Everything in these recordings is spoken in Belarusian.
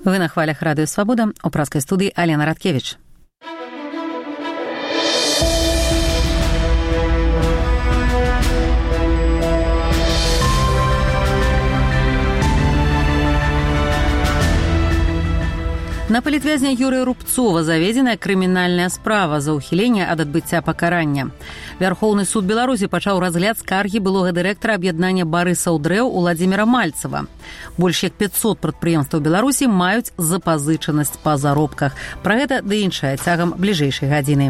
Вы на хвалях Радыё Свабода, у праскай студыі Алена Радкевіч. На палітвязня Юрыя Рубцова заведзеная крымінальная справа за ўхіленне ад адбыцця пакарання. Вярхоўны суд Беларусі пачаў разгляд скаргі былога дырэктара аб'яднання барысаў дрэў Уладзіміра Мальцева. Больш як 500 прадпрыемстваў Беларусі маюць запазычанасць па заробках. Пра гэта ды іншае цягам бліжэйшай гадзіны.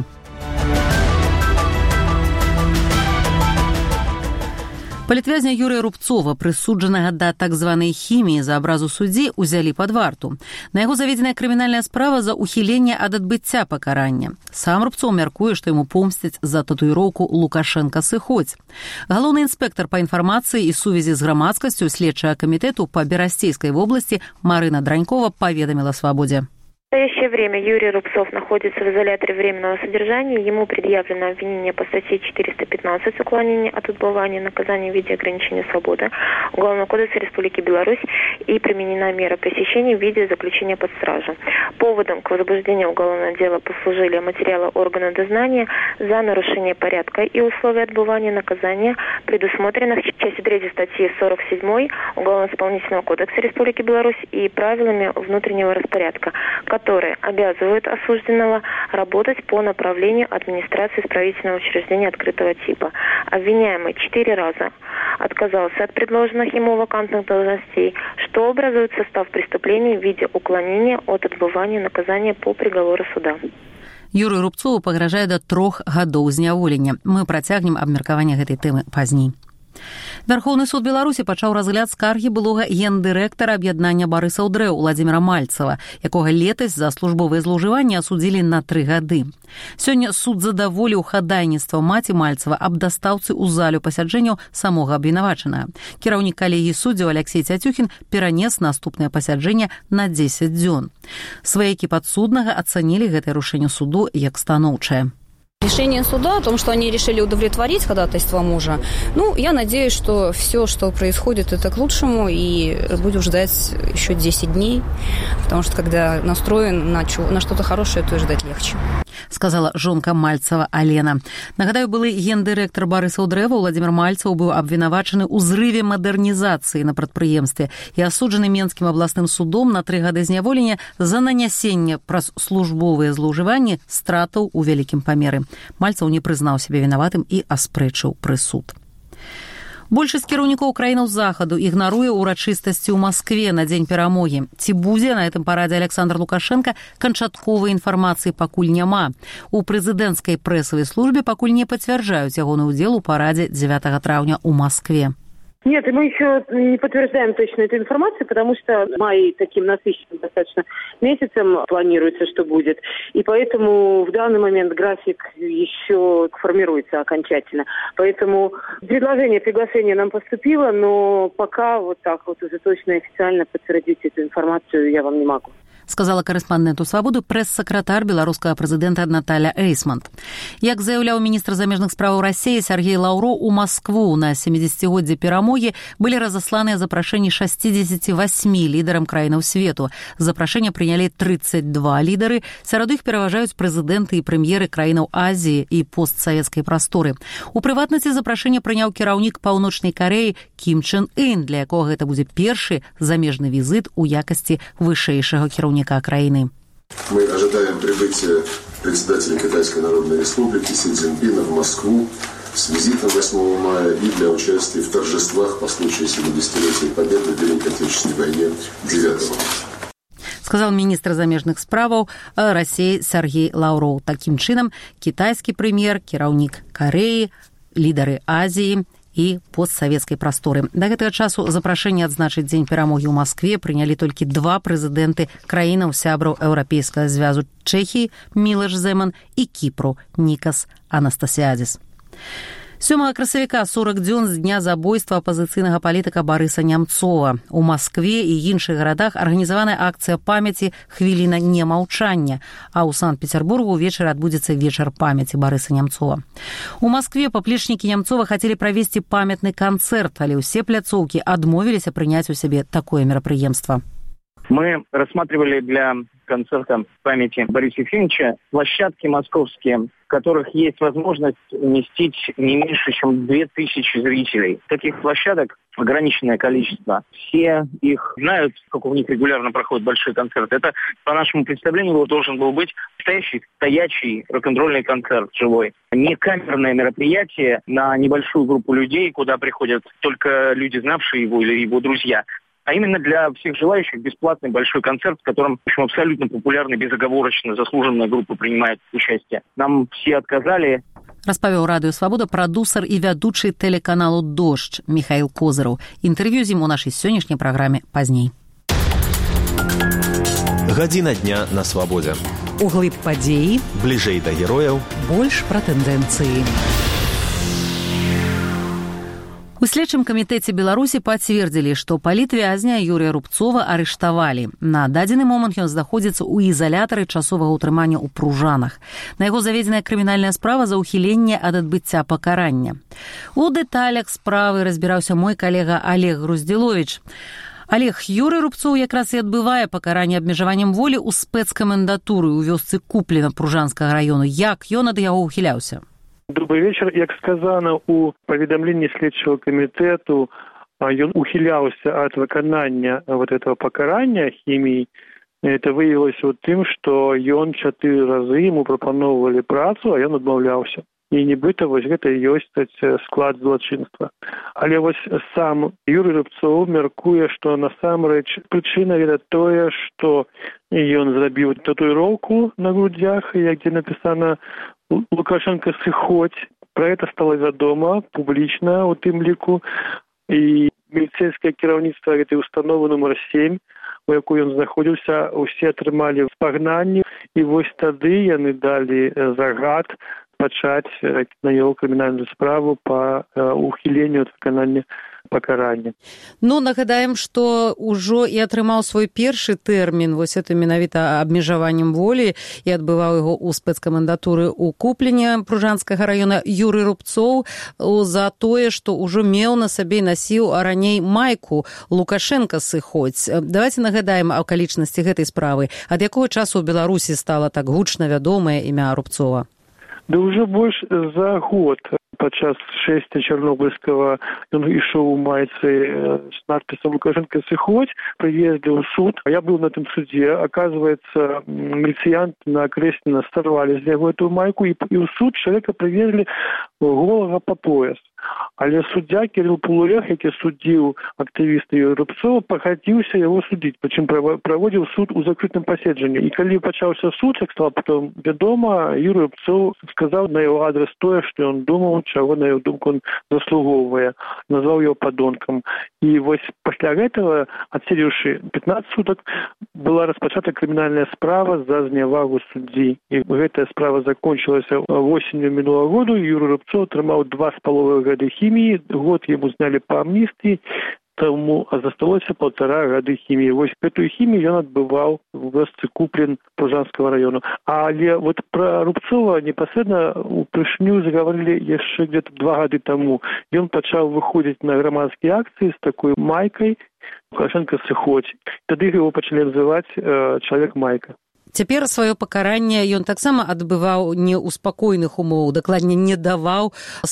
Палітвязня Юрыя Рубцова, прысуджанага да так званай хіміі за абразу суддзі, узялі пад варту. На яго заведзеная крымінальная справа за ўхіленне ад адбыцця пакарання. Сам Рубцоў мяркуе, што яму помсцяць за татуіроўку «Лукашенка сыходзь». Галоўны інспектар па інфармацыі і сувязі з грамадскасцю следчага камітэту па Берасцейскай вобласці Марына Дранькова паведаміла «Свабодзе». В настоящее время Юрий Рубцов находится в изоляторе временного содержания. Ему предъявлено обвинение по статье 415 «Уклонение от отбывания наказания в виде ограничения свободы» Уголовного кодекса Республики Беларусь и применена мера пресечения в виде заключения под стражу. Поводом к возбуждению уголовного дела послужили материалы органа дознания за нарушение порядка и условий отбывания наказания, предусмотренных в части 3 статьи 47 Уголовно-исполнительного кодекса Республики Беларусь и правилами внутреннего распорядка, которые обязывают осужденного работать по направлению администрации исправительного учреждения открытого типа. Обвиняемый 4 раза отказался от предложенных ему вакантных должностей, что образует состав преступлений в виде уклонения от отбывания наказания по приговору суда. Юрыю Рубцову пагражае да 3 гадоў зняволення. Мы працягнем абмеркаванне гэтай тэмы пазней. Вярхоўны суд Беларусі пачаў разгляд скаргі былога гендырэктара аб'яднання барысаў дрэў Уладзіміра Мальцева, якога летась за службовыя злоўжыванні асудзілі на 3 гады. Сёння суд задаволіў хадайніцтва маці Мальцева аб дастаўцы ў залю пасяджэнняў самога абвінавачанага. Кіраўнік калегіі суддзяў Алексей Цятюхін перанес наступнае пасяджэнне на 10 дзён. Сваякі падсуднага ацанілі гэтае рашэнне суду як станоўчае. Решение суда о том, что они решили удовлетворить ходатайство мужа, я надеюсь, что все, что происходит, это к лучшему, и будем ждать еще 10 дней, потому что когда настроен на что-то хорошее, то и ждать легче. Сказала жонка Мальцева Алена. Нагадаю, былы гендырэктар барысаў дрэва Уладзімір Мальцев быў абвінавачаны ў зрыве мадэрнізацыі на прадпрыемстве і асуджаны Менскім абласным судом на 3 гады зняволення за нанясенне праз службовыя злоўжыванні стратаў у вялікім памеры. Мальцев не прызнаў сябе вінаватым і аспрэчыў прысуд. Большасць кіраўнікоў краінаў захаду ігнаруе ўрачыстасці ў Маскве на дзень перамогі. Ці будзе на гэтым парадзе Александр Лукашенка, канчатковай інфармацыі пакуль няма. У прэзідэнцкай прэсавай службе пакуль не пацвярджаюць ягоны ўдзел у парадзе 9 траўня ў Маскве. Нет, мы еще не подтверждаем точно эту информацию, потому что май таким насыщенным достаточно месяцем планируется, что будет. И поэтому в данный момент график еще формируется окончательно. Поэтому приглашение нам поступило, но пока вот так вот уже точно и официально подтвердить эту информацию я вам не могу. Сказала корэспандэнту «Свабоды» прэс-сакратар беларускага прэзідэнта Наталя Эйсмонт. Як заяўляў міністр замежных справаў Расіі Сергей Лаўроў, у Маскву на 70-годдзе перамогі былі разасланыя запрашэнні 68 лідарам краінаў свету. Запрашэнне прынялі 32 лідары, сярод іх пераважаюць прэзідэнты і прэм'еры краінаў Азіі і постсавецкай прасторы. У прыватнасці запрашэнне прыняў кіраўнік Паўночнай Карэі Кім Чен Ын, для якога гэта будзе першы замежны візіт у якасці вышэйшага кіраўніка Украины. Мы ожидаем прибытия председателя Китайской Народной Республики Си Цзиньпина в Москву с визитом 8 мая и для участия в торжествах по случаю 70-летия Победы в Великой Отечественной войне 9 марта. Сказал министр замежных справаў России Сергей Лаўроў. Таким чынам, китайский премьер, кіраўнік Кореи, лидеры Азии і постсавецкай прасторы. Да гэтага часу запрашэнне адзначыць дзень перамогі ў Маскве прынялі толькі 2 прэзідэнты краінаў сябраў Еўрапейскага звязу Чэхіі Мілош Земан і Кіпру Нікас Анастасіадзіс. 7 красавіка 40 дзён з дня забойства апазіцыйнага палітыка Барыса Нямцова. У Маскве і іншых гарадах арганізаваная акцыя памяці «Хвіліна немаўчання», а ў Санкт-Петербургу ўвечары адбудзецца вечар памяці Барыса Нямцова. У Маскве паплечнікі Нямцова хацелі правесці памятны канцэрт, але ўсе пляцоўкі адмовіліся прыняць у сябе такое мерапрыемства. Мы рассматривали для концерта памяти Бориса Ефимовича площадки московские, в которых есть возможность уместить не меньше, чем 2000 зрителей. Таких площадок ограниченное количество. Все их знают, как у них регулярно проходят большие концерты. Это, по нашему представлению, должен был быть настоящий, стоячий рок-н-ролльный концерт живой. Не камерное мероприятие на небольшую группу людей, куда приходят только люди, знавшие его или его друзья, а именно для всех желающих бесплатный большой концерт, в котором, в общем, абсолютно популярный, безоговорочно заслуженная группа принимает участие. Нам все отказали. Распавёў Радыё Свабода прадусар і вядучы тэлеканалу «Дождь» Михаил Козыраў. Інтэрв'ю з ім у нашай сённяшняй праграме пазней. Гадзіна дня на свабодзе. Углыб падзеі, бліжэй да герояў, больш пра тэндэнцыі. У следчым камітэце Беларусі пацвердзілі, што палітвязня Юрыя Рубцова арыштавалі. На дадзены момант ён знаходзіцца ў ізалятары часовага ўтрымання ў Пружанах. На яго заведзеная крымінальная справа за ўхіленне ад адбыцця пакарання. У дэталях справы разбіраўся мой калега Олег Груздзіловіч. Олег, Юрый Рубцоў якраз і адбывае пакаранне абмежаваннем волі ў спецкамендатуры ў вёсцы Купліна Пружанскага раёну. Як ён ад яго ўхіляўся? Добрый вечер. Як сказано у паведамленні следчого комитету, он ухиляўся от выканання вот этого покарання химии. Это выявилось вот тем, что он 4 разы ему пропановывали працу, а он адмаўляўся. І нібыта вось гэта і ёсць склад злачынства. Але вось сам Юрый Рубцоў мяркуе, што насамрэч прычына гэта тое, што ён зрабіў татуіроўку на грудзях, дзе напісана «Лукашенко сыходь». Про это стало вядома публічна у тым ліку. І міліцэйскае кіраўніцтва гэтай установы нумар 7, у якой ён знаходзіўся, усе атрымалі спагнанні. І вось тады яны далі загад пачаць на яго крымінальную справу па ухіленню ад выканання пакарання. Ну, нагадаем, што ўжо і атрымаў свой першы тэрмін, вось это менавіта абмежаваннем волі, і адбываў яго ў спецкамендатуры ў Купліне Пружанскага раёна Юрый Рубцоў за тое, што ўжо меў на сабе і насіў раней майку «Лукашенко сыходь». Давайте нагадаем акалічнасці гэтай справы. Ад якога часу ў Беларусі стала так гучна вядомае імя Рубцова? Да ўжо больш за год. Падчас шэсця чарнобыльскага ён ішоў у майцы з надпісам «Лукашенко сыходь», прыездзіў у суд. Я быў на тым судзе. Оказывается, міліцыянты на Крэсніна сорвали з яго эту майку, і ў суд чалавека прывезлі голага па пояс. Але суддзя Кірыл Полулях, які судзіў актывіста Юрыя Рубцова, пагадзіўся яго судзіць, прычым праводзіў суд у закрытым паседжанні. І калі пачаўся суд, як стала потом вядома, Юрый Рубцов сказаў на яго адрес тое, што ён думаў, чаго на яго думку он заслугоўвае, назваў яго падонкам. І вось пасля гэтага, адседзеўшы 15 сутак, была распачата крымінальная справа за знявагу суддзі. І гэтая справа закончылася восенню мінулого году. Юрый Рубцов атрымаў 2,5 гады хіміі, год ему зняли по амнистии, тому засталося 1,5 гады хіміі. Вось эту хімію ён адбываў в вёсцы Куплін Пружанскага раёну. Але вот про Рубцова непасрэдна упершыню заговорили яшчэ где-то 2 гады тому. Ён пачаў выходзіць на грамадскія акцыі з такой майкой «Лукашенко сыходь». Тады его пачалі называць «Чалавек-майка». Цяпер сваё пакаранне ён таксама адбываў не ў спакойных умовах, дакладней не даваў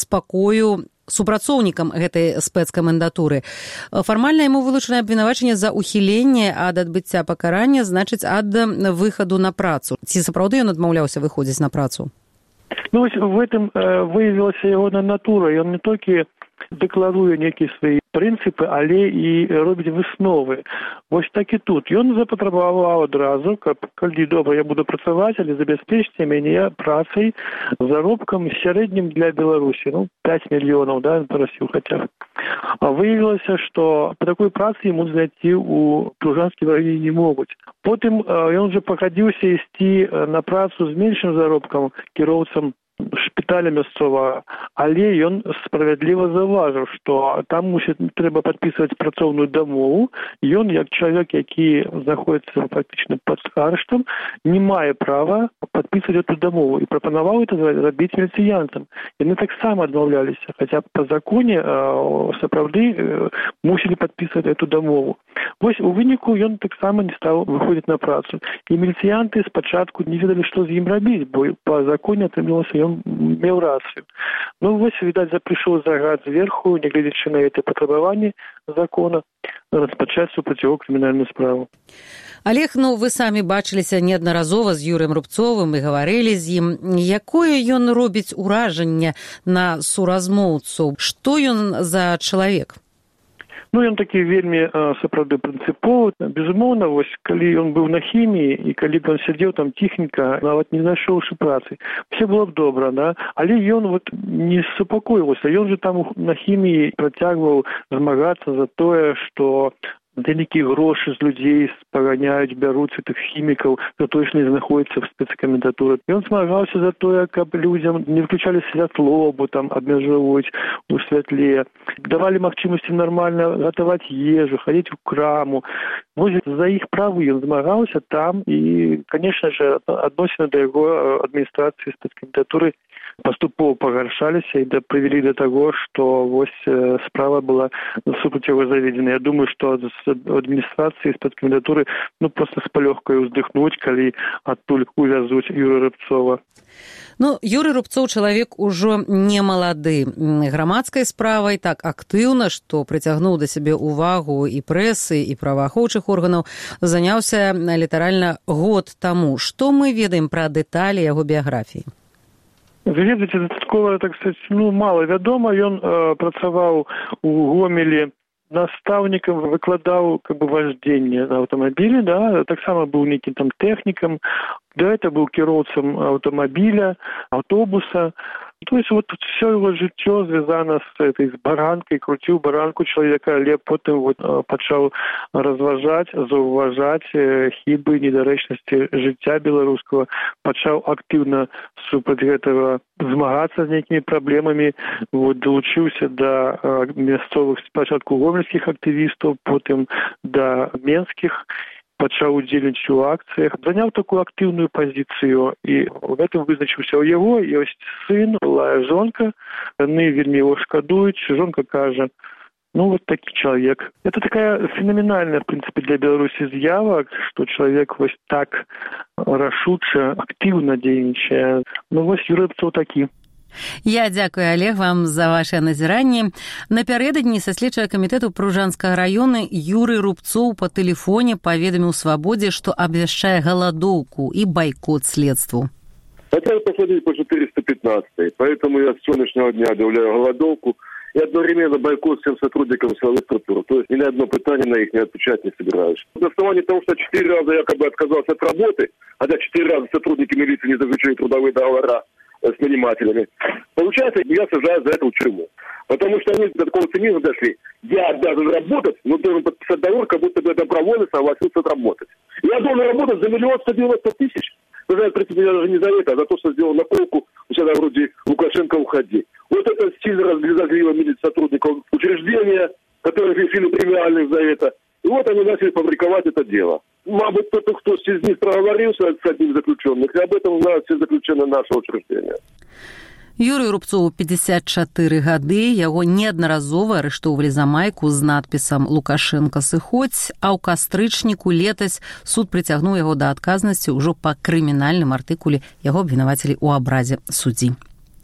спакою супрацоўнікам гэтай спецкамендатуры. Фармальна яму вылучана абвінавачанне за ўхіленне ад адбыцця пакарання, значыць, ад выхаду на працу. Ці сапраўды ён адмаўляўся выходзіць на працу? Ну, в этом выявілася яго натура. Ён не толькі дэкларуе нейкія свае прынцыпы, але і робіць высновы. Вось так і тут. Ён запатрабаваў адразу, каб, калі добра, я буду працаваць, але забяспечце мяне працай, заробкам сярэднім для Беларусі. 5 мільёнаў, да, ён прасіў хаця б. А выявілася, што па такой працы ему знайти у Пружанскім раёне не могуць. Потым ён уже пагадзіўся ісці на працу з меншым заробкам кіроўцам шпіталя мясцовага, але ён справядліва заўважыў, што там трэба падпісваць працоўную дамову. Ён, як чалавек, які знаходіцца фактычна пад арыштам, не мае права падпісваць эту дамову і прапанаваў это рабіць міліцыянтам. Яны таксама адмаўляліся, хаця па законе сапраўды мусілі падпісваць эту дамову. Вось у выніку ён таксама не стаў выходзіць на працу. І міліцыянты спачатку не ведалі, што з ім рабіць, бо па законе атрымалася, ён меў рацыю. Ну вось, відаць, прыйшоў загад зверху, нягледзячы на гэтае патрабаванне закона, распачаць супраць яго крымінальную справу. Олег, вы самі бачыліся неаднаразова з Юрыем Рубцовым і гаварылі з ім. Якое ён робіць уражанне на суразмоўцаў? Што ён за чалавек? Ён такі вельмі, сапраўды, прынцыповы. Безумоўна, вось, калі ён быў на хіміі і калі б ён сядзеў там ціхенька, нават не знайшоўшы працы, все было б добра, да? Але ён не супакоіўся. Ён же там на хіміі працягваў змагацца за тое, што вялікія грошы з людзей спаганяюць, бяруць тых хімікаў, за тое, што не знаходзяцца в спецкамендатуры. Ён змагаўся за тое, каб людзям не выключалі святло, бо там абмяжоўваюць у святле. Давалі магчымасці нармальна гатаваць ежу, хадзіць у краму. Вось за іх правы ён змагаўся там і, конечно же, адносіны да яго адміністрацыі спецкамендатуры паступова пагаршаліся і прывялі да таго, што вось справа была супраць яго заведзена. Я думаю, што з адміністрацыі спецкамендатуры проста з палёгкай уздыхнуць, калі адтуль увязуць Юрыя Рубцова. Юрый Рубцоў чалавек ужо не малады. Грамадскай справай так актыўна, што прыцягнуў да сябе увагу і прэсы, і праваахоўчых органаў, заняўся літаральна год таму. Што мы ведаем пра дэталі яго біяграфіі? Вы ведаеце, дадаткова, так сказаць, мала вядома. Ён працаваў у Гомелі настаўнікам, выкладаў важдзенне на аўтамабілі, да, таксама быў нейкім там тэхнікам, да, это быў кіроўцам аўтамабіля, аўтобуса. То есть все его жыццё звязана з баранкай, круціў баранку чалавека, але потым пачаў разважаць, заўважаць хібы, недарэчнасці жыцця беларускага, пачаў актыўна супраць гэтага змагацца з нейкімі праблемамі, далучыўся да мясцовых спачатку гомельскіх актывістаў, потым да менскіх, пачаў удзельнічаць у акцыях, заняў такую актыўную пазіцыю, і ў гэтым вызначыўся. У яго ёсць сын, былая жонка, яны вельмі яго шкадуюць, жонка кажа, такі чалавек. Это такая фенаменальная, в прынцыпе, для Беларусі з'ява, што чалавек вось так рашуча, актыўна дзейнічае. Юрый Рубцоў такі. Я дзякую, Олег, вам за ваши назіранні. Напярэдадні са следчага камітэту Пружанскага раёна Юрый Рубцоў па тэлефоне паведаміў Свабодзе, што абвяшчае галадоўку і байкот следству. Хотел посмотреть по 415, поэтому я с сегодняшнего дня объявляю голодовку и одновременно бойкот всем сотрудникам силовых структур. То есть ни на одно питание на их не отвечать не собираюсь. На основании того, что 4 раза якобы отказался от работы, хотя 4 раза сотрудники милиции не заключили трудовые договора с нанимателями, получается, я сажаю за это в тюрьму. Потому что они до такого цинизма дошли. Я обязан работать, но должен подписать договор, как будто бы я добровольно согласился отработать. Я должен работать за 1 190 000. Вы знаете, в принципе, я даже не за это, а за то, что сделал наколку у себя вроде Лукашенко «Уходи». Вот это сильно разгрязливо милить сотрудников учреждения, которые решили премиальных за это. И вот они начали фабриковать это дело. Мабуть, кто-то, кто из них проговорился с одним заключенных, и об этом знают все заключенные нашего учреждения. Юрый Рубцоў 54 гады, яго неаднаразова арыштоўвалі за майку з надпісам «Лукашенко сыходзь», а ў кастрычніку летась суд прыцягнуў яго да адказнасці ўжо па крымінальным артыкуле, яго абвінавацілі ў абразе суддзі.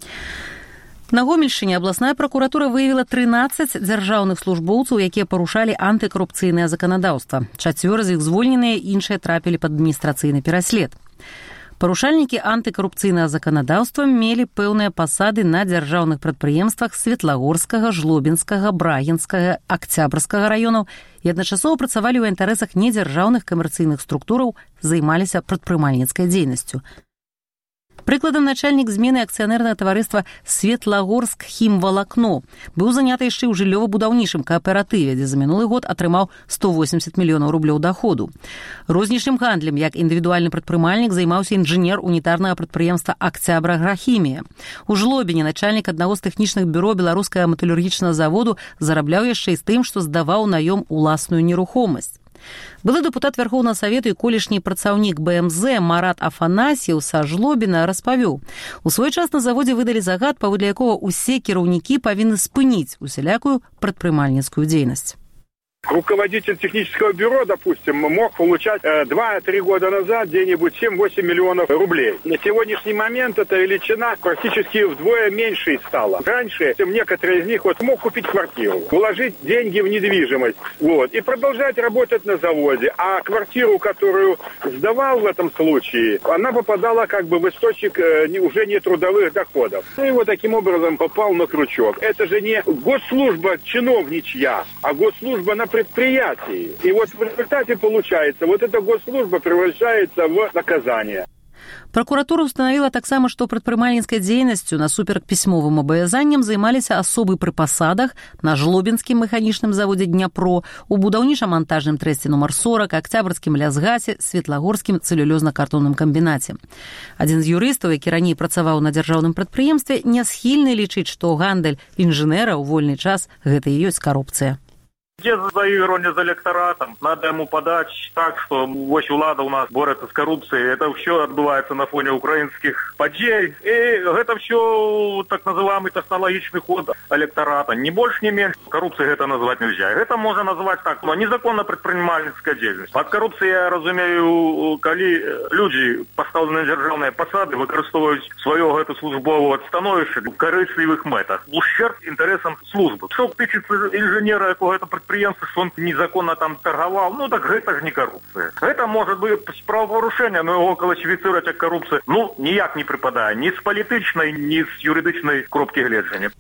На Гомельшчыне абласная пракуратура выявіла 13 дзяржаўных службоўцаў, якія парушалі антыкарупцыйнае заканадаўства. 4 з іх звольненыя, іншыя трапілі пад адміністрацыйны пераслед. Парушальнікі антыкарупцыйнага заканадаўства мелі пэўныя пасады на дзяржаўных прадпрыемствах Светлагорскага, Жлобінскага, Брагінскага, Акцябрскага раёнаў і адначасова працавалі ў інтарэсах недзяржаўных камерцыйных структураў, займаліся прадпрымальніцкай дзейнасцю. Прыкладам, начальнік змены акцыянернага таварыства Светлагорск хімвалакно быў заняты яшчэ ў жыллёва-будаўнічым кааператыве, дзе за мінулы год атрымаў 180 мільёнаў рублёў даходу. Рознічным гандлем, як індывідуальны прадпрымальнік, займаўся інжынер унітарнага прадпрыемства «Акцябраграхімія». У Жлобіне начальнік аднаго з тэхнічных бюро беларускага металургічнага заводу зарабляў яшчэ і з тым, што здаваў наём уласную нерухомасць. Былы дэпутат Вярхоўнага Савету і колішні працаўнік БМЗ Марат Афанасьеў са Жлобіна распавёў. У свой час на заводзе выдалі загад, паводле якога ўсе кіраўнікі павінны спыніць усялякую прадпрымальніцкую дзейнасць. Руководитель технического бюро, допустим, мог получать 2-3 года назад где-нибудь 7-8 миллионов рублей. На сегодняшний момент эта величина практически вдвое меньше стала. Раньше некоторые из них мог купить квартиру, вложить деньги в недвижимость и продолжать работать на заводе. А квартиру, которую сдавал в этом случае, она попадала в источник уже не трудовых доходов. И таким образом попал на крючок. Это же не госслужба чиновничья, а госслужба на предприятии. И в результате получается, эта госслужба превращается в наказание. Прокуратура установила таксама, што прадпрымальніцкай дзейнасцю насуперак пісьмовым абавязанням займаліся асобы пры пасадах на Жлобінскім механічным заводзе Дняпро, у будаўніча-мантажным трэсце нумар 40, Акцябрскім лясгасе, Светлагорскім цэлюлёзна-картонным камбінаце. Адзін з юрыстаў, які раней працаваў на дзяржаўным прадпрыемстве, не схільны лічыць, што гандаль інжынера ў вольны час гэта і ёсць карупцыя. Где заигрывание за электоратом? Надо ему подать так, что влада у нас борется с коррупцией. Это все отбывается на фоне украинских поджей. И это все так называемый технологичный ход электората. Ни больше, ни меньше. Коррупцией это назвать нельзя. Это можно назвать так. Незаконно предпринимательская деятельность. Под коррупцией я разумею, коли люди, поставлены на державные посады, використовують свое службовое становище в корыстливых метах. В ущерб интересам службы. Что тычется инженера какого-то предприятия, что он незаконно там торговал, так это же не коррупция. Это может быть правопорушение, но его класифицировать как коррупцию, ніяк не припадає ні з політичної, ні з юридичної кропки гледжання.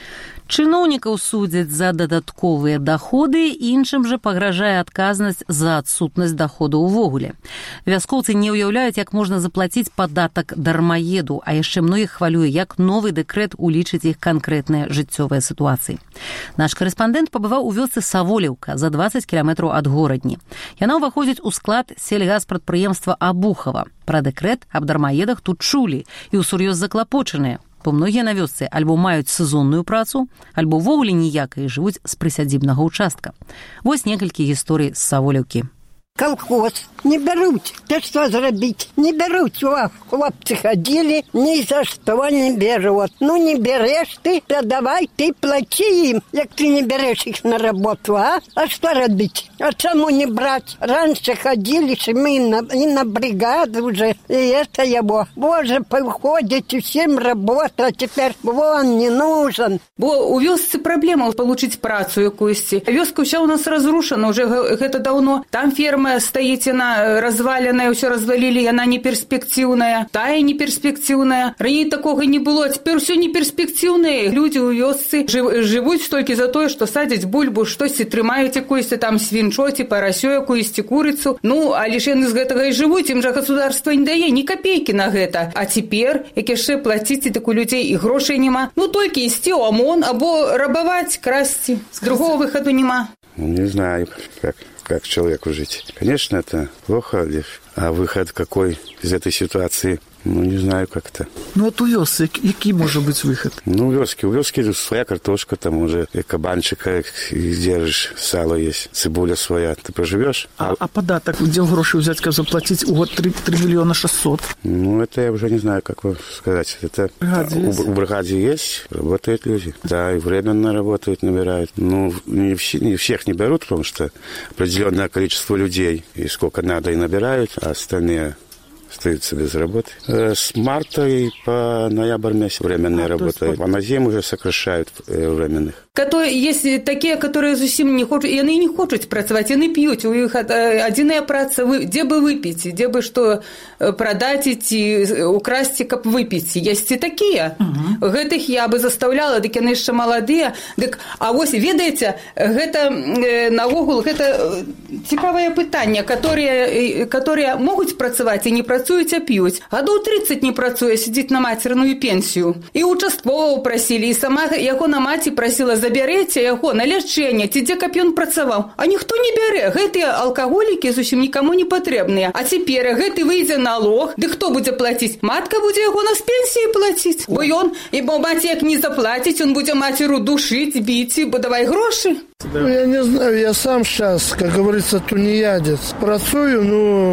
Чыноўнікаў судзяць за дадатковыя даходы, іншым жа пагражае адказнасць за адсутнасць даходу ўвогуле. Вяскоўцы не ўяўляюць, як можна заплаціць падатак дармаеду, а яшчэ многіх хвалюе, як новы дэкрэт улічыць іх канкрэтныя жыццёвыя сітуацыі. Наш карэспандэнт пабываў у вёсцы Саволеўка за 20 кіламетраў ад горадні. Яна ўваходзіць у склад сельгаспрадпрыемства Абухова. Пра дэкрэт аб дармаедах тут чулі і ўсур'ёз заклапочаныя. Бо многія на вёсцы альбо маюць сезонную працу, альбо ўвогуле ніякай жывуць з прысядзібнага ўчастка. Вось некалькі гісторый з Саволеўкі. Колхоз не беруть. Да что зробить? Не беруть. Хлопцы ходили, ни за что не берут. Не берешь ты, да давай ты плати им, як ты не берешь их на работу, а? А что робить? А саму не брать? Раньше ходили мы и на бригаду уже, и это его. Боже, приходят всем работа, а теперь вон не нужен. Бо у вёсцы праблема получить працу якусь. Вёска вся у нас разрушена, уже это давно. Там ферма стоит, она разваленная, все развалили, она не перспективная. Тая не перспективная. Ранее такого не было, а теперь все не перспективное. Люди у вёсцы живут только за то, что садять бульбу, штось трымаюць якусь там свинчо, поросё якусь, курицу. А лишь яны з гэтага і живут, им же государство не дае ни копейки на гэта. А теперь, як яшчэ платить, так у людей и грошей нема. Только исти у ОМОН, або рабовать, красти. Другого выхода нема. Не знаю, как человеку жить. Конечно, это плохо, а выход какой из этой ситуации, не знаю как-то. От у вёски, який може бути вихід? У вёски своя картошка, там уже кабанчика держишь, сало есть, цибуля своя, ты проживешь. А податок, где гроши взять, как заплатить, у год 3 миллиона 600? Это я уже не знаю, как сказать. Это у бригаде есть, работают люди. Да, и временно работают, набирают. Не всех не берут, потому что определенное количество людей, и сколько надо, и набирают, а остальные остаются без работы. С марта и по ноябрь месяц временные работают. А на зиму уже сокращают временных. Есть такие, которые зусім не хочуть, и они не хотят працевать, они пьют. У них одиная праца, где бы выпить, где бы что продать и украсть, как выпить. Есть и такие. Гэтых я бы заставляла, так они еще молодые. А вось, ведаете, гэта наогул, гэта цікавае пытанне, которые могут працевать и не працуюць, а пьют. Гадоў 30 не працуе, сидит на матерную пенсию. И участкового просили, и сама яго на маці просила, заберете яго на лячэнне, ці дзе каб ён працаваў. А ніхто не бярэ. Гэтыя алкаголікі зусім нікому не патрэбныя. А цяпер гэты выйдзе налог. Ды хто будзе плаціць? Матка будзе яго на пенсіі плаціць. Бо маці як не заплаціць, ён будзе мацеру душыць, біць, бо давай грошы. Ну, я не знаю, я сам сейчас, как говорится, тунеядец. Працую,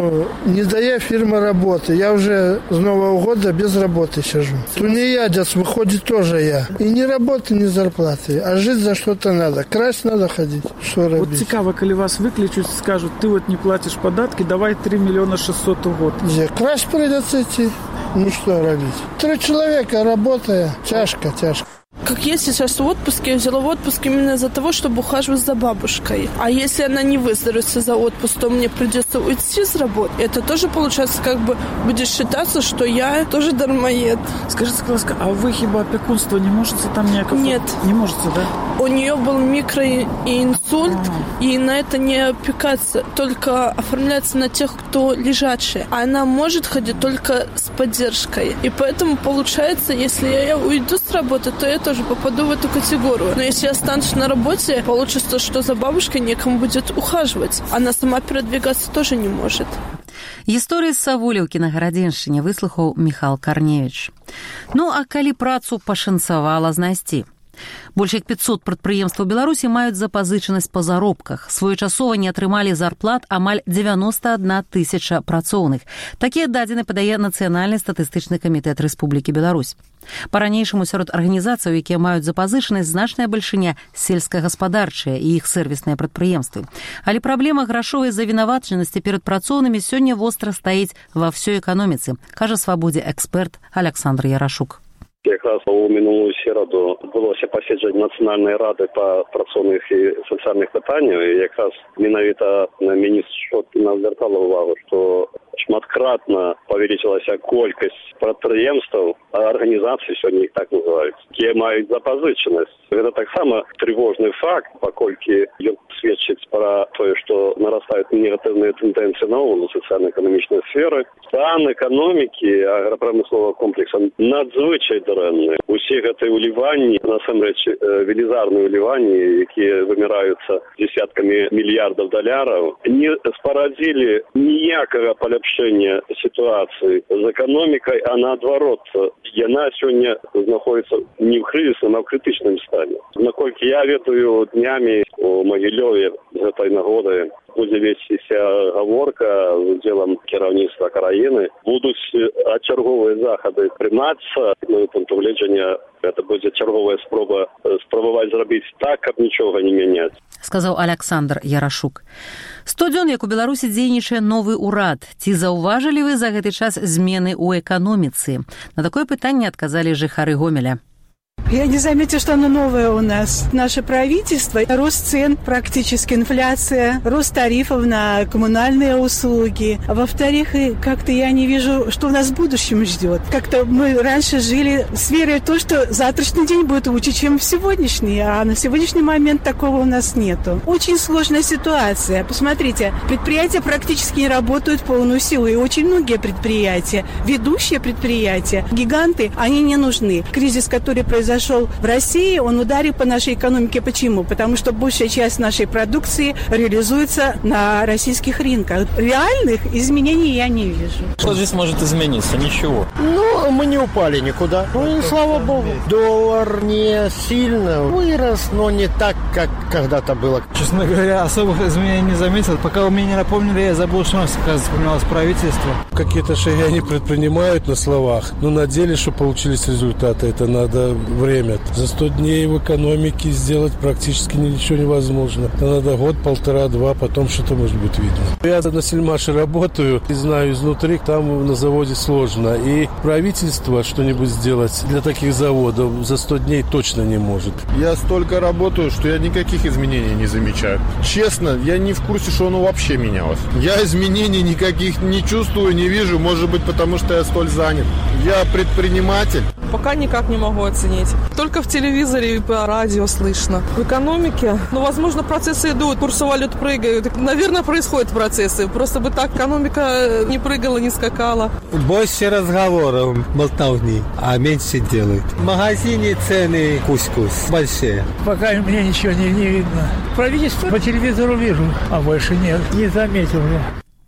не дає фирма работы. Я уже с Нового года без работы сижу. Тунеядец, выходит, тоже я. И ни работы, ни зарплаты. А жить за что-то надо. Красть надо ходить. Что робить? Вот цікаво, коли вас выключат, скажут, ты вот не платишь податки, давай 3 600 000 в год. Красть придется идти. Ну что робить? 3 человека работая. Тяжко. Как я сейчас в отпуске, я взяла в отпуск именно из-за того, чтобы ухаживать за бабушкой. А если она не выздоровится за отпуск, то мне придется уйти с работы. Это тоже, получается, как бы будет считаться, что я тоже дармоед. Скажите, пожалуйста, а вы хиба опекунство не можете там никакого? Нет. Не можете, да? У нее был микроинсульт, и на это не опекаться, только оформляться на тех, кто лежачий. А она может ходить только с поддержкой. И поэтому, получается, если я уйду с работы, то я тоже попаду в эту категорию. Но если я останусь на работе, получится, что за бабушкой некому будет ухаживать. Она сама передвигаться тоже не может. Гісторыі з Савулеўкі на Гарадзеншчыне выслухаў Міхал Карневіч. Ну, а калі працу пашанцавала знайсці? Больш як 500 прадпрыемстваў Беларусі маюць запазычанасць па заробках. Своечасова не атрымалі зарплат амаль 91 000 працоўных. Такія дадзены падае Нацыянальны статыстычны камітэт Рэспублікі Беларусь. Па-ранейшаму сярод арганізацыяў, якія маюць запазычанасць, значная бальшыня сельскагаспадарчыя і іх сэрвісныя прадпрыемствы. Але праблема грашовай завінавачанасці перад працоўнымі сёння востра стаіць ва ўсёй эканоміцы, кажа Свабодзе эксперт Александр Ярашук. Якраз у минулую середу відбулося посідження Національної ради по працовних і соціальних питаннях. І якраз менавіта міністр Шопіна звертала увагу, що шматкратно павелічилася колькість підприємств, а організацій, сьогодні їх так називають, які мають запозиченість. Це так само тривожний факт, поскольку він свідчить про те, що наростають негативні тенденції на уровні соціально-економічної сфери. Стан економіки агропромислового комплексу надзвичай доренний. Усі ці улівання, насамреч, велізарні улівання, які вимираються десятками мільярдів доларів, не спородили ніякого поліпшення ситуації з економікою, а наоборот, вона сьогодні знаходиться не в кризисному, а в критичному стані. Наскільки я ведаю днями у Могилеві з цієї нагоди, буде вестися говорка з ділом керівництва країни. Будуть чергові заходи прийматися. З моєї пункту гледження, це буде чергова спроба спробувати зробити так, щоб нічого не міняти. Сказав Александр Ярашук. 100 дзён, як у Беларусі дзейнічае новы ўрад. Ці заўважылі вы за гэты час змены ў эканоміцы? На такое пытанне адказалі жыхары Гомеля. Я не заметила, что оно новое у нас. Наше правительство, рост цен, практически инфляция, рост тарифов на коммунальные услуги. Во-вторых, как-то я не вижу, что у нас в будущем ждет. Как-то мы раньше жили с верой в то, что завтрашний день будет лучше, чем сегодняшний, а на сегодняшний момент такого у нас нету. Очень сложная ситуация. Посмотрите, предприятия практически не работают в полную силу, и очень многие предприятия, ведущие предприятия, гиганты, они не нужны. Кризис, который произошел в России, он ударил по нашей экономике. Почему? Потому что большая часть нашей продукции реализуется на российских рынках. Реальных изменений я не вижу. Что здесь может измениться? Ничего. Ну, мы не упали никуда. Ну и слава богу. Доллар не сильно вырос, но не так, как когда-то было. Честно говоря, особых изменений не заметил. Пока вы мне не напомнили, я забыл, что у нас, оказывается, поменялось правительство. Какие-то шаги они предпринимают на словах, но на деле, что получились результаты, это надо время. За 100 дней в экономике сделать практически ничего невозможно. Это надо год, полтора, два, потом что-то может быть видно. Я на Сельмаше работаю и знаю изнутри, там на заводе сложно. И правительство что-нибудь сделать для таких заводов за 100 дней точно не может. Я столько работаю, что я никаких изменений не замечаю. Честно, я не в курсе, что оно вообще менялось. Я изменений никаких не чувствую, не вижу, может быть, потому что я столь занят. Я предприниматель. Пока никак не могу оценить. Только в телевизоре и по радио слышно. В экономике, возможно, процессы идут, курсы валют прыгают. Наверное, происходят процессы. Просто бы так экономика не прыгала, не скакала. Больше разговоров, болтовни, а меньше делают. В магазине цены кускус большие. Пока мне ничего не видно. Правительство по телевизору вижу, а больше нет. Не заметил я.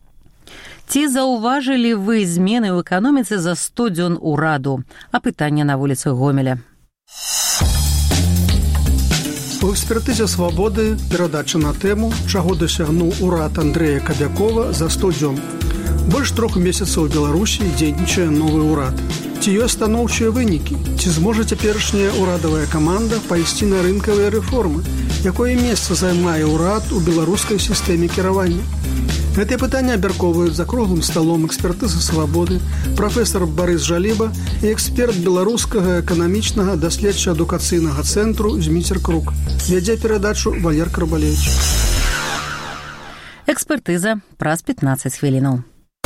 Ці заўважылі вы змены ў эканоміцы за 100 дзён ураду? Апытанне на вуліцах Гомеля. У экспертызе «Свабоды» перадача на тэму, чаго дасягнуў урад Андрэя Кабякова за 100 дзён. Больш 3 месяцаў у Беларусі дзейнічае новы ўрад. Ці ёсць станоўчыя вынікі? Ці зможа цяперашняя ўрадавая каманда пайсці на рынкавыя рэформы? Якое месца займае ўрад у беларускай сістэме кіравання? Гэтыя пытанні абмяркоўваюць за круглым сталом экспертызы «Свабоды» прафесар Барыс Жаліба і эксперт беларускага эканамічнага даследча-адукацыйнага цэнтру Зміцер Крук. Вядзе перадачу Валер Карбалевіч. Экспертыза праз 15 хвілінаў.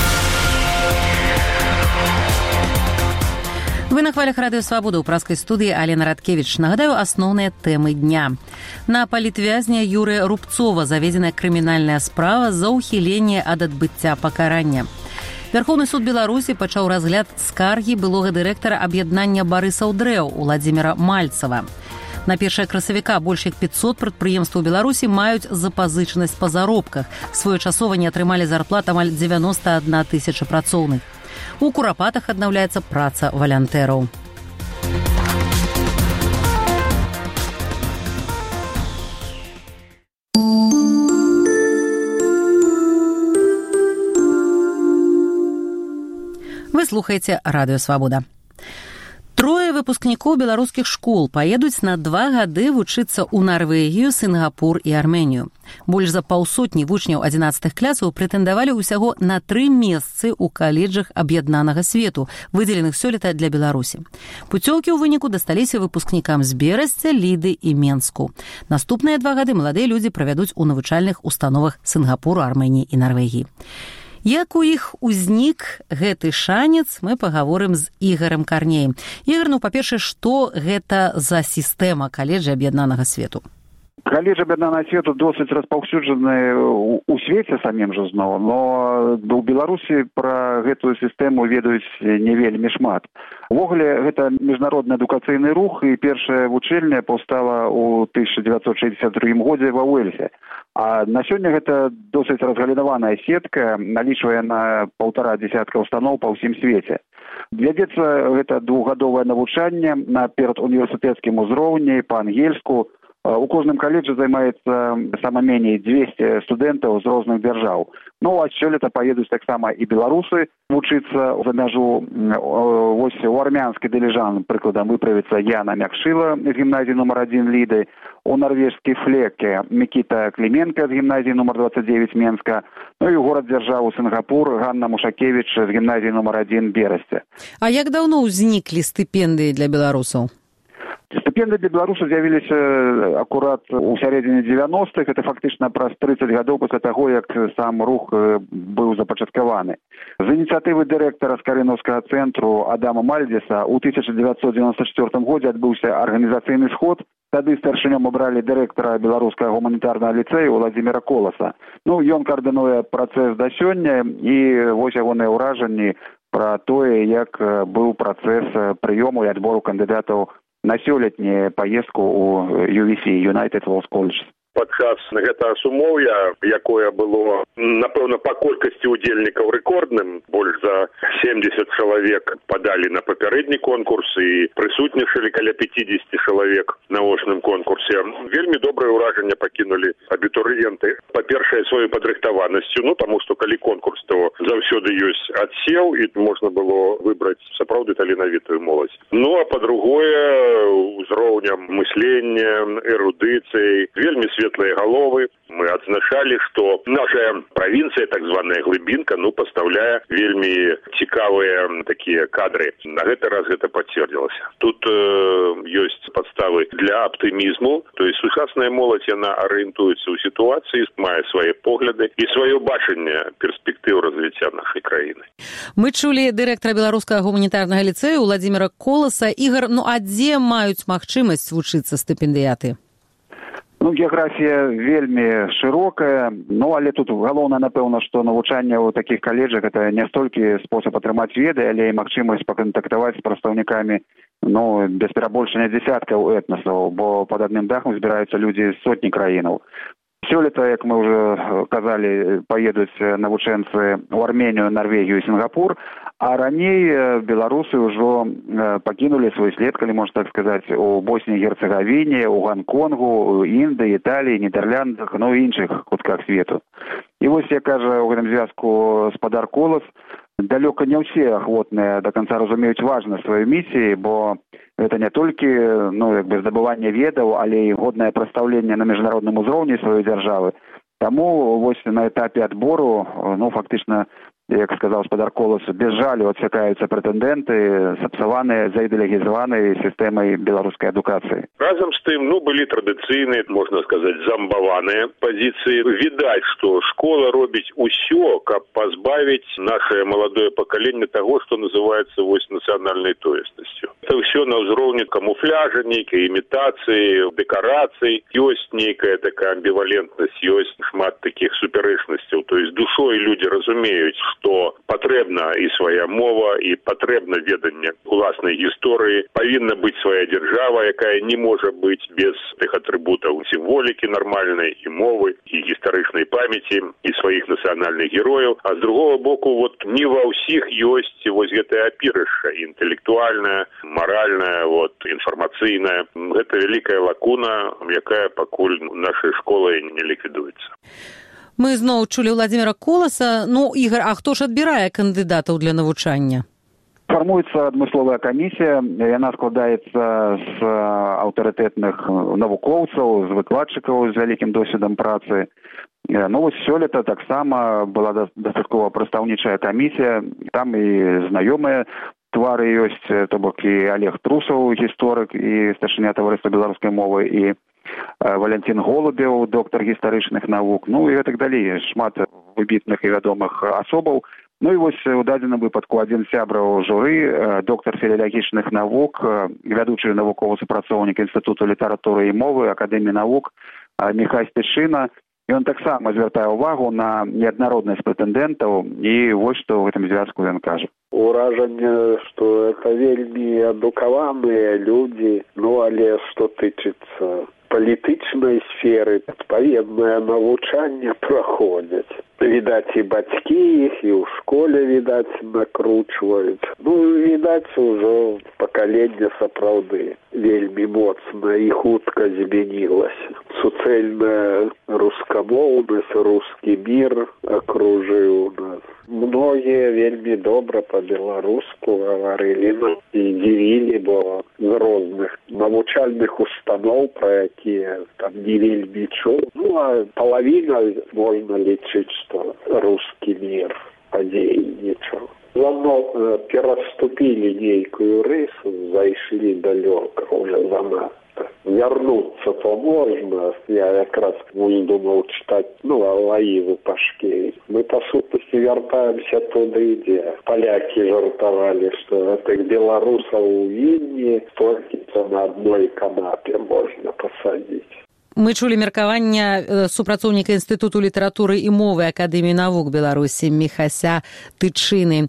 Вы на хвалях радыё «Свабода» ў праскай студыі Алена Радкевіч. Нагадаю, асноўныя тэмы дня. На палітвязня Юрыя Рубцова заведзеная крымінальная справа за ўхіленне ад адбыцця пакарання. Вярхоўны суд Беларусі пачаў разгляд скаргі былога дырэктара аб'яднання барысаў дрэў Уладзіміра Мальцава. На 1 красавіка больш як 500 прадпрыемстваў Беларусі маюць запазычанасць па заробках. Своечасова не атрымалі зарплат амаль 91 000 працоўных. У Курапатах аднаўляецца праца валянтэраў. Вы слухаеце радыё «Свабода». 3 выпускнікоў беларускіх школ паедуць на 2 гады вучыцца ў Нарвегію, Сінгапур і Арменію. Больш за 500 вучняў 11 класаў прэтэндавалі ўсяго на 3 месцы ў каледжах аб'яднанага свету, выдзеленых сёлета для Беларусі. Пуцёўкі ў выніку дасталіся выпускнікам з Берасця, Ліды і Менску. Наступныя 2 гады маладыя людзі правядуць у навучальных установах Сінгапуру, Арменіі і Нарвегіі. Як у іх узнік гэты шанец, мы пагаворым з Ігарам Карнеем. Ігар, па-першае, што гэта за сістэма каледжа аб'яднанага свету? Каледж аб'яднанага свету досыць распаўсюджаны ў свеце самім жа зноў, но ў Беларусі пра гэтую сістэму ведаюць не вельмі шмат. Увогуле, гэта міжнародны адукацыйны рух, і першая вучэльня паўстала ў 1962 годзе ва Уэльсе. А на сёння гэта досыць разгалінаваная сетка, налічвае на 1,5 дзесятка устаноў па ўсім свеце. Вядзецца гэта 2-гадовае навучанне на перадуніверсітэцкім узроўні па-ангельску. У кожным каледжы займаецца сама меней 200 студэнтаў з розных дзяржаў. А сёлета паедуць таксама і беларусы вучыцца за мяжу. Вось у армянскі Дилижан, прыкладам, выправіцца Яна Мякшила з гімназіі нумар 1 Ліды, у нарвежскій Флеке Мікіта Кліменка з гімназіі нумар 29 Менска, і у горад-дзяржаву Сінгапур Ганна Мушакевіч з гімназіі нумар 1 Берасця. А як даўно ўзніклі стыпендыі для беларусаў? Стыпендыі для беларусаў з'явіліся акурат у сярэдзіне 90-х. Это фактычна праз 30 гадоў пасля таго, як сам рух быў запачаткаваны. З ініцыятывы дырэктара Скарынаўскага цэнтру Адама Мальдзеса ў 1994 годзе адбыўся арганізацыйны сход. Тады старшынём абралі дырэктара беларускага гуманітарнага ліцэю Уладзіміра Коласа. Ён каардынуе працэс да сёння, і вось ягоныя ўражанні пра тое, як быў працэс прыёму і адбору кандыдатаў на сёлетнюю поездку у UVC, United World Colleges. Падчас гэта сумоўя, якое было, напэўна, па колькасці удзельнікаў рэкордным, больш за 70 чалавек падалі на папярэдні конкурс і прысутнічалі каля 50 чалавек на очным конкурсе. Вельмі добрае ўражанне пакінулі абітурыенты. Па-першае, сваёй падрыхтаванасцю, таму што калі конкурс, то заўсёды ёсць адсеў, і можна было выбраць сапраўды таленавітую моладзь. А па-другое, узроўнем мыслення, эрудыцыяй, вельмі светлые головы. Мы адзначалі, што наша правінцыя, так званая глыбінка, пастаўляе вельмі цікавыя такія кадры. На гэты раз гэта пацвердзілася. Тут ёсць падставы для аптымізму, то есть сучасная моладзь, яна арыентуецца ў сітуацыі, мае свае погляды і сваё бачанне перспектыў развіцця нашай краіны. Мы чулі дырэктара беларускага гуманітарнага ліцэю Уладзіміра Коласа. Ігар, а дзе маюць магчымасць вучыцца стыпендыяты? Геаграфія вельмі шырокая, але тут галоўнае, напэўна, што навучанне ў такіх каледжах гэта не столькі спосаб атрымаць веды, але і магчымасць пакантактаваць з прадстаўнікамі без перабольшання дзесяткаў этнасаў, бо пад адным дахам збіраюцца людзі з сотні краінаў. Сёлета, як мы уже казалі, паедуць навучэнцы ў Арменію, Нарвегію і Сінгапур, а раней беларусы ўжо пакінулі свой след, калі можна так сказаць, у Босніі і Герцеговіне, у Гонконгу, у Індыі, Італіі, Нідерландах, ну і іншых кутках свету. І вось, як кажа ў гэтым звязку спадар Колас, далёка не ўсе ахвотныя да канца разумеюць важнасць сваёй місіі, бо гэта не толькі здабыванне ведаў, але і годнае прадстаўленне на міжнародным узроўні сваёй дзяржавы. Таму вось на этапе адбору, фактычна, як сказаў спадар Колас, без жалю адсякаюцца прэтэндэнты, сапсаваныя, заідэалогізаваныя сістэмай беларускай адукацыі. Разам з тым, былі традыцыйныя, можна сказаць, замбаваныя пазіцыі. Відаць, што школа робіць усё, каб пазбавіць нашае маладое пакаленне таго, што называецца вось нацыянальнай тоеснасцю. Это ўсё на ўзроўні камуфляжа, нейкай імітацыі, дэкарацый. Ёсць нейкая такая амбівалентнасць, ёсць шмат такіх супярэчнасцяў. То есть душой людзі разумеюць, што патрэбна і свая мова, і патрэбна веданне уласнай гісторыі. Павінна быць свая дзяржава, якая не можа быць без тых атрыбутаў сімволікі нармальнай, і мовы, і гістарычнай памяці, і сваіх нацыянальных герояў. А з другого боку, не ва ўсіх ёсць вось гэтая апірышча інтэлектуальная, маральная, інфармацыйная. Гэта вялікая лакуна, якая пакуль нашай школай не ліквідуецца. Мы зноў чулі Владзіміра Коласа. Ігор, а хто ж адбірае кандыдатаў для навучання? Фармуецца адмысловая камісія. Яна складаецца з аўтарытэтных навукоўцаў, з выкладчыкаў з вялікім досведам працы. Вось сёлета таксама была дастаткова прадстаўнічая камісія. Там і знаёмыя твары ёсць, то бок і Олег Трусаў, гісторык і старшыня таварыства беларускай мовы, і Валентин Голубев, доктор гістарычных навук, і гэтак далей. Шмат выбітных і вядомых асобаў. І вось у дадзеным выпадку адзін з сябраў журы, доктор філалагічных навук, вядучы навуковы супрацоўнік Інстытуту літаратуры і мовы Акадэміі навук Міхась Тышына. Ён таксама звяртае ўвагу на неаднароднасць прэтэндэнтаў, і вось што ў гэтым звязку ён кажа. Уражанне, што это вельмі адукаваныя людзі, але што тычыцца палітычнай сферы, адпаведнае навучанне праходзяць. Відаць, і бацькі іх, і ў школе, відаць, накручваюць. Відаць, ужо пакаленне сапраўды вельмі моцна і хутка змянілася. Суцэльная рускамоўнасць, рускі мір акружыў нас. Многія вельмі добра па-беларуску гаварылі і дзівілі, бо з розных навучальных устаноў, пра якія там не вельмі чуў. А палавіна можна лічыць, што рускі мір падзейнічаў. Заодно пераступілі нейкую рысу, зайшлі далёка, уже занадта. Вярнуцца то можна. Я якраз думаў чытаць, Алаіву Пашкевіч. Мы, па сутнасці, вяртаемся туды, дзе палякі жартавалі, што тых беларусаў у Вільні толькі на адной канапе можна пасадзіць. Мы чулі меркаванне супрацоўніка Інстытуту літаратуры і мовы Акадэміі навук Беларусі Міхася Тычыны.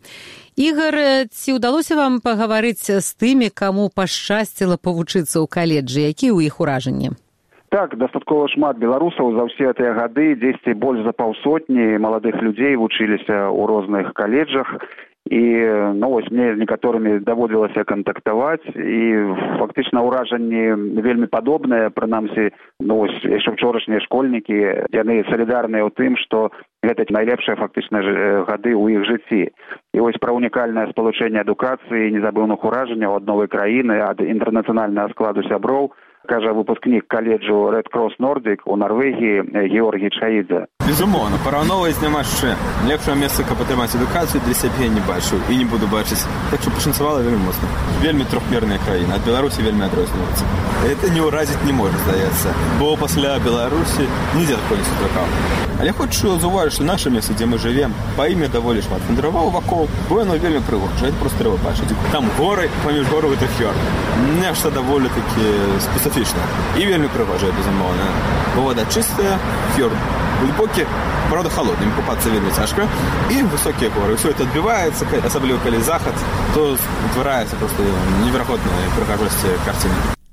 Ігор, ці ўдалося вам пагаварыць з тымі, каму пашчасціла павучыцца ў каледжы? Якія ў іх уражанні? Так, дастаткова шмат беларусаў за ўсе тыя гады, дзесьці больш за паўсотні маладых людзей вучыліся ў розных каледжах. І вось мне з некаторымі даводзілася кантактаваць, і фактычна ўражанні вельмі падобныя, прынамсі, яшчэ ўчорашнія школьнікі, яны салідарныя ў тым, што гэта найлепшыя фактычна гады ў іх жыцці. І вось пра унікальнае спалучэнне адукацыі, незабыўных уражанняў ад новай краіны, ад інтэрнацыянальнага складу сяброў, кажа выпускнік каледжу Red Cross Nordic у Нарвегіі Георгій Чаідзе. Безумоўна, параўноўваць няма з чым. Лепшае месца, каб атрымаць адукацыю, для сябе не бачыў і не буду бачыць. Так што пашанцавала вельмі моцна. Вельмі трохмерная краіна, ад Беларусі вельмі адрозніваецца. Гэта не ўразіць не можа, здаецца, бо пасля Беларусі нідзе такое не сустракаў. Але хочу заўважыць, што наша месца, дзе мы жывем, па ім даволі шмат вандраваў вакол, бо яно вельмі прыгожа, гэта проста трэба бачыць. Там горы, паміж гораў гэта фёрд. Нешта даволі такі спецыфічна. І вельмі прыгожа, безумоўна. Бо вода чыстая, фёрд глубокі, правда холодным, купацца вельмі цяжка, і высокія горы. Все это адбіваецца, асабліва калі захад, то утвараецца проста неверагодная прыгажосць карціны.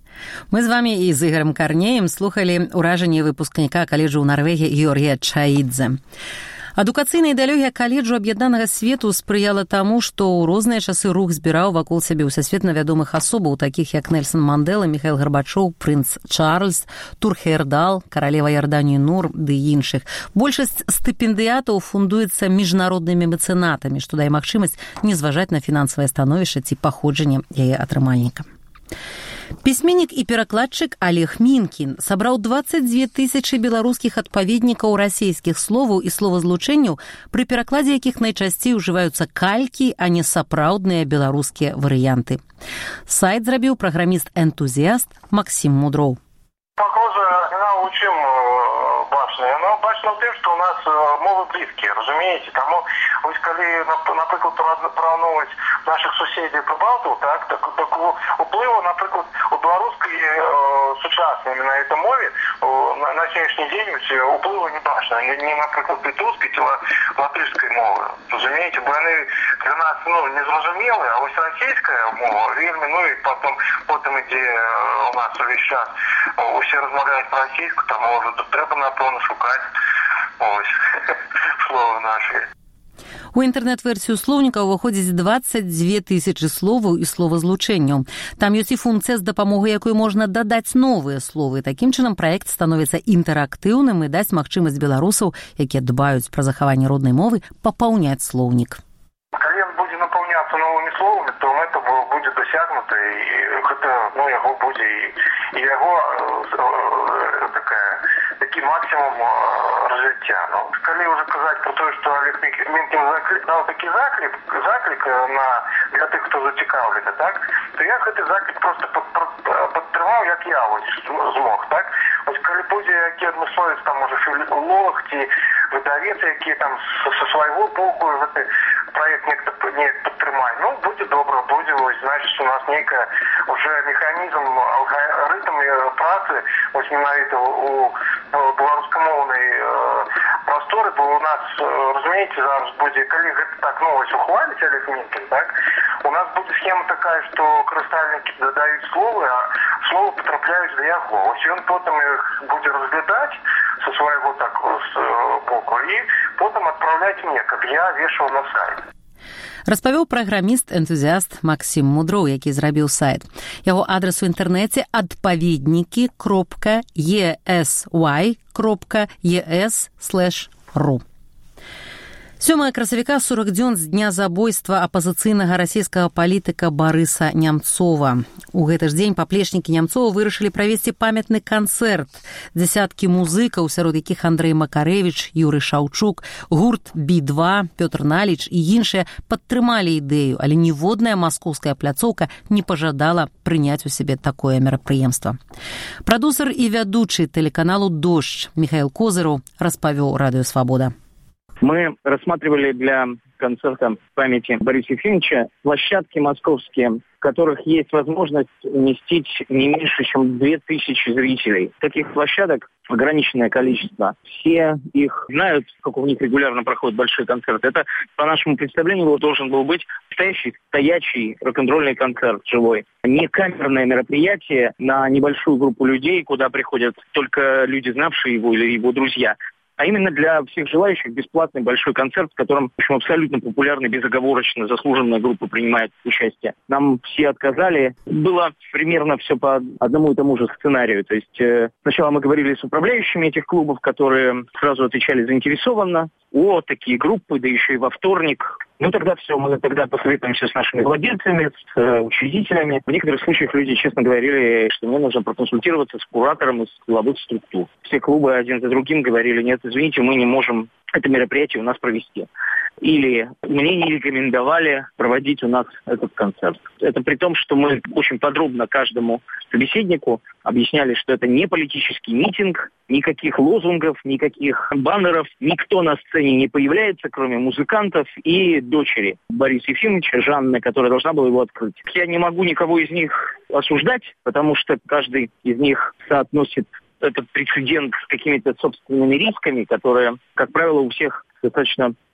Мы з вамі і з Ігорем Карнеем слухалі ўражанне выпускніка каледжа ў Нарвегіі Георгія Чаідзе. Адукацыйная ідэалогія каледжу аб'яднанага свету спрыяла таму, што ў розныя часы рух збіраў вакол сябе ўсесветна вядомых асобаў, такіх як Нельсон Мандэла, Міхаіл Гарбачоў, прынц Чарльз, Тур Хейердал, каралева Ярданіі Нур ды іншых. Большасць стыпендыятаў фундуецца міжнароднымі мэцэнатамі, што дае магчымасць не зважаць на фінансавае становішча ці паходжанне яе атрымальніка. Пісьменнік і перакладчык Олег Мінкін сабраў 22 000 беларускіх адпаведнікаў расійскіх словаў і словазлучэнняў, пры перакладзе якіх найчасцей ужываюцца калькі, а не сапраўдныя беларускія варыянты. Сайт зрабіў праграміст-энтузіаст Максим Мудроў. Пагроза на чым бачная? Ну, бачна ў тым, што ў нас мовы блізкія, разумееце? Таму, вось калі, напрыклад, параўноўваць наших суседзей прыбалтаў, так уплыву, напрыклад, у беларускай сучаснай менавіта мове на сённяшні дзень уплыву не бачна. Не, напрыклад, літоўскай ці латышскай мовы. Разумееце, бо яны для нас, незразумелыя, а вось расійская мова вельмі, і потым ідзе у нас увесь час усе размаўляюць па-расійску, таму тут трэба, напэўна, шукаць словы нашыя. У інтэрнэт-версію слоўніка ўваходзіць 22 000 словаў і словазлучэнняў. Там ёсць і функцыя, з дапамогай якой можна дадаць новыя словы. Такім чынам праект становіцца інтэрактыўным і дасць магчымасць беларусаў, якія дбаюць пра захаванне роднай мовы, папаўняць слоўнік. Калі ён будзе напаўняцца новымі словамі, то гэта будзе дасягнута, і гэта, яго будзе і яго такі максімум развіцця. Калі ўжо казаць про тое, што Олег Мінкін даў такі заклік для тых, хто зацікаўлены, так, то я гэты заклік просто падтрымаў, як я змог, так. Вось калі будзе які адмысловец, там, можа, філолог ці выдавец, які там са свайго боку гэты праект нехта падтрымае, будзе добра, будзе, значыць, у нас нейкая уже механізм, алгарытм працы, вось менавіта у беларускамоўнай прасторы, бо у нас, разумееце, зараз будзе, калі гэта так, ухваліць Олег Мінкін, так, у нас будзе схема такая, што карыстальнікі дадаюць словы, а словы патрапляюць да яго. Ось ён потым іх будзе разглядаць са свайго так боку і потым адпраўляць мне, каб я вешаў на сайт. Распавёў праграміст-энтузіаст Максим Мудроў, які зрабіў сайт. Яго адрас у інтэрнэце adpаведнікі.esy.es/ru. 7 красавіка 40 дзён з дня забойства апазіцыйнага расійскага палітыка Барыса Нямцова. У гэты ж дзень паплечнікі Нямцова вырашылі правесці памятны канцэрт. Дзясяткі музыкаў, сярод якіх Андрэй Макарэвіч, Юрый Шаўчук, гурт Би-2, Пётр Наліч і іншыя падтрымалі ідэю, але ніводная маскоўская пляцоўка не пажадала прыняць у сябе такое мерапрыемства. Прадусер і вядучы тэлеканалу «Дождь» Михаил Козыраў распавёў Радио Свобода. Мы рассматривали для концерта памяти Бориса Ефимовича площадки московские, в которых есть возможность уместить не меньше, чем 2000 зрителей. Таких площадок ограниченное количество. Все их знают, как у них регулярно проходят большие концерты. Это, по нашему представлению, должен был быть настоящий, стоячий рок-н-ролльный концерт живой. Не камерное мероприятие на небольшую группу людей, куда приходят только люди, знавшие его или его друзья. А именно для всех желающих бесплатный большой концерт, в котором, в общем, абсолютно популярно, безоговорочно заслуженная группа принимает участие. Нам все отказали. Было примерно все по одному и тому же сценарию. То есть сначала мы говорили с управляющими этих клубов, которые сразу отвечали заинтересованно. Такие группы, да еще и во вторник. Тогда все, мы тогда посоветуемся с нашими владельцами, с учредителями. В некоторых случаях люди честно говорили, что мне нужно проконсультироваться с куратором из силовых структур. Все клубы один за другим говорили: нет, извините, мы не можем это мероприятие у нас провести. Или мне не рекомендовали проводить у нас этот концерт. Это при том, что мы очень подробно каждому собеседнику объясняли, что это не политический митинг, никаких лозунгов, никаких баннеров, никто на сцене не появляется, кроме музыкантов и дочери Бориса Ефимовича, Жанны, которая должна была его открыть. Я не могу никого из них осуждать, потому что каждый из них соотносит этот прецедент с какими-то собственными рисками, которые, как правило, у всех достаточно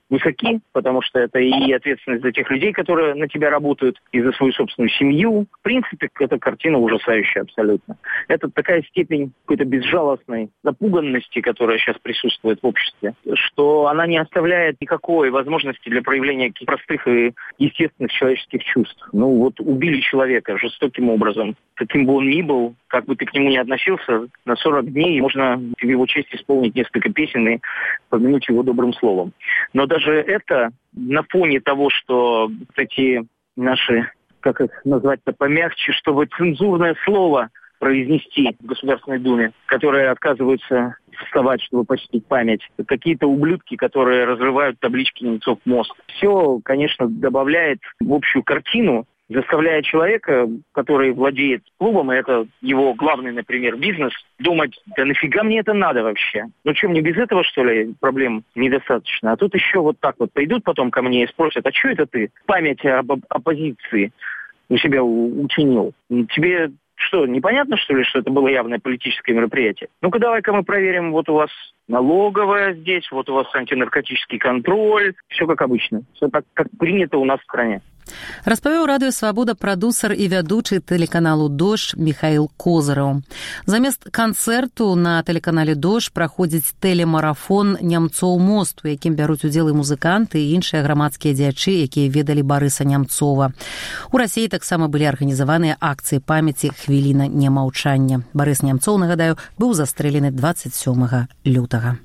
высоки, потому что это и ответственность за тех людей, которые на тебя работают, и за свою собственную семью. В принципе, эта картина ужасающая абсолютно. Это такая степень какой-то безжалостной запуганности, которая сейчас присутствует в обществе, что она не оставляет никакой возможности для проявления каких-то простых и естественных человеческих чувств. Ну вот убили человека жестоким образом, каким бы он ни был, как бы ты к нему ни относился, на 40 дней можно в его честь исполнить несколько песен и помянуть его добрым словом. Но даже это на фоне того, что эти наши, как их назвать-то помягче, чтобы цензурное слово произнести в Государственной Думе, которые отказываются вставать, чтобы почтить память. Какие-то ублюдки, которые разрывают таблички Немцов мост. Все, конечно, добавляет в общую картину, заставляя человека, который владеет клубом, и это его главный, например, бизнес, думать, да нафига мне это надо вообще? Ну что, мне без этого, что ли, проблем недостаточно? А тут еще вот так вот пойдут потом ко мне и спросят, а что это ты память об оппозиции у себя учинил? Тебе что, непонятно, что ли, что это было явное политическое мероприятие? Ну-ка, давай-ка мы проверим, вот у вас налоговая здесь, вот у вас антинаркотический контроль, все как обычно, все так, как принято у нас в стране. Распавёў радыё «Свабода» прадусар і вядучы тэлеканалу «Дождь» Михаил Козыраў. Замест канцэрту на тэлеканале «Дождь» праходзіць тэлемарафон «Нямцоў мост», у якім бяруць удзел і музыканты, і іншыя грамадскія дзеячы, якія ведалі Барыса Нямцова. У Расіі таксама былі арганізаваныя акцыі памяці «Хвіліна немаўчання». Барыс Нямцоў, нагадаю, быў застрэлены 27 лютага.